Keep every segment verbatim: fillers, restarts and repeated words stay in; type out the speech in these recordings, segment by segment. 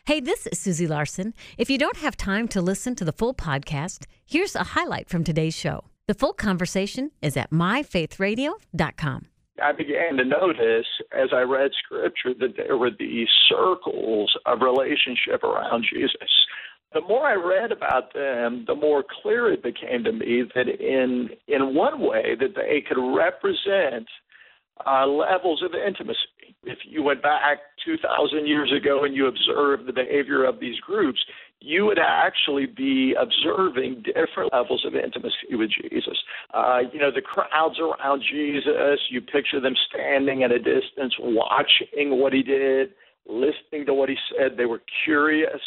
Hey, this is Susie Larson. If you don't have time to listen to the full podcast, here's a highlight from today's show. The full conversation is at my faith radio dot com. I began to notice as I read Scripture that there were these circles of relationship around Jesus. The more I read about them, the more clear it became to me that in in one way that they could represent uh, levels of intimacy. If you went back two thousand years ago and you observed the behavior of these groups, you would actually be observing different levels of intimacy with Jesus. Uh, you know, the crowds around Jesus, you picture them standing at a distance, watching what he did, listening to what he said. They were curious.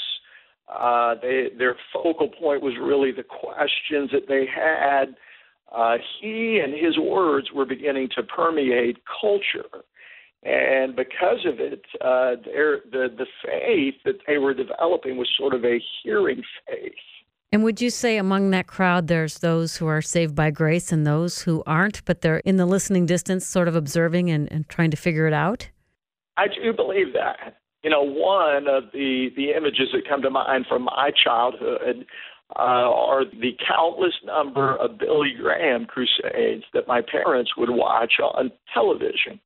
Uh, they, their focal point was really the questions that they had. Uh, he and his words were beginning to permeate culture. And because of it, uh, their, the, the faith that they were developing was sort of a hearing faith. And would you say among that crowd there's those who are saved by grace and those who aren't, but they're in the listening distance sort of observing and, and trying to figure it out? I do believe that. You know, one of the, the images that come to mind from my childhood uh, are the countless number of Billy Graham crusades that my parents would watch on television.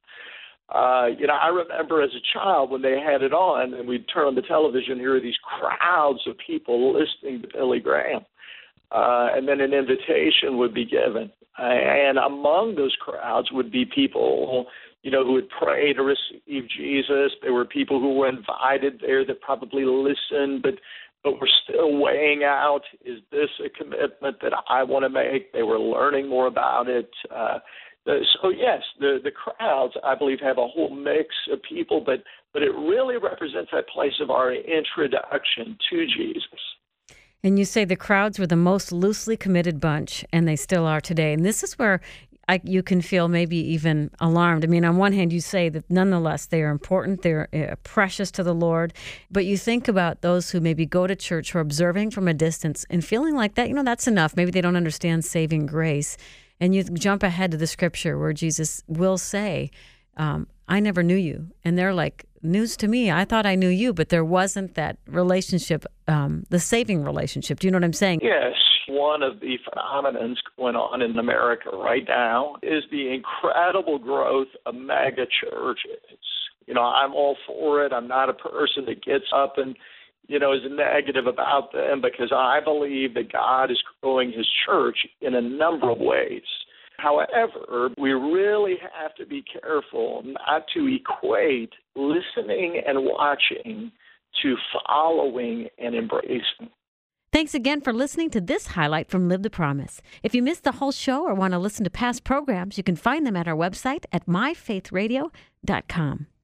Uh, you know, I remember as a child when they had it on and we'd turn on the television, here are these crowds of people listening to Billy Graham. Uh, and then an invitation would be given. Uh, and among those crowds would be people, you know, who would pray to receive Jesus. There were people who were invited there that probably listened, but but were still weighing out, is this a commitment that I want to make? They were learning more about it. Uh, so, yes, the, the crowds, I believe, have a whole mix of people, but, but it really represents that place of our introduction to Jesus. And you say the crowds were the most loosely committed bunch, and they still are today. And this is where I, you can feel maybe even alarmed. I mean, on one hand, you say that nonetheless they are important, they're uh, precious to the Lord, but you think about those who maybe go to church or observing from a distance and feeling like that, you know, that's enough. Maybe they don't understand saving grace. And you jump ahead to the scripture where Jesus will say, um, I never knew you. And they're like, news to me. I thought I knew you, but there wasn't that relationship, um, the saving relationship. Do you know what I'm saying? Yes. One of the phenomenons going on in America right now is the incredible growth of mega churches. You know, I'm all for it. I'm not a person that gets up and, you know, is negative about them because I believe that God is growing his church in a number of ways. However, we really have to be careful not to equate listening and watching to following and embracing. Thanks again for listening to this highlight from Live the Promise. If you missed the whole show or want to listen to past programs, you can find them at our website at my faith radio dot com.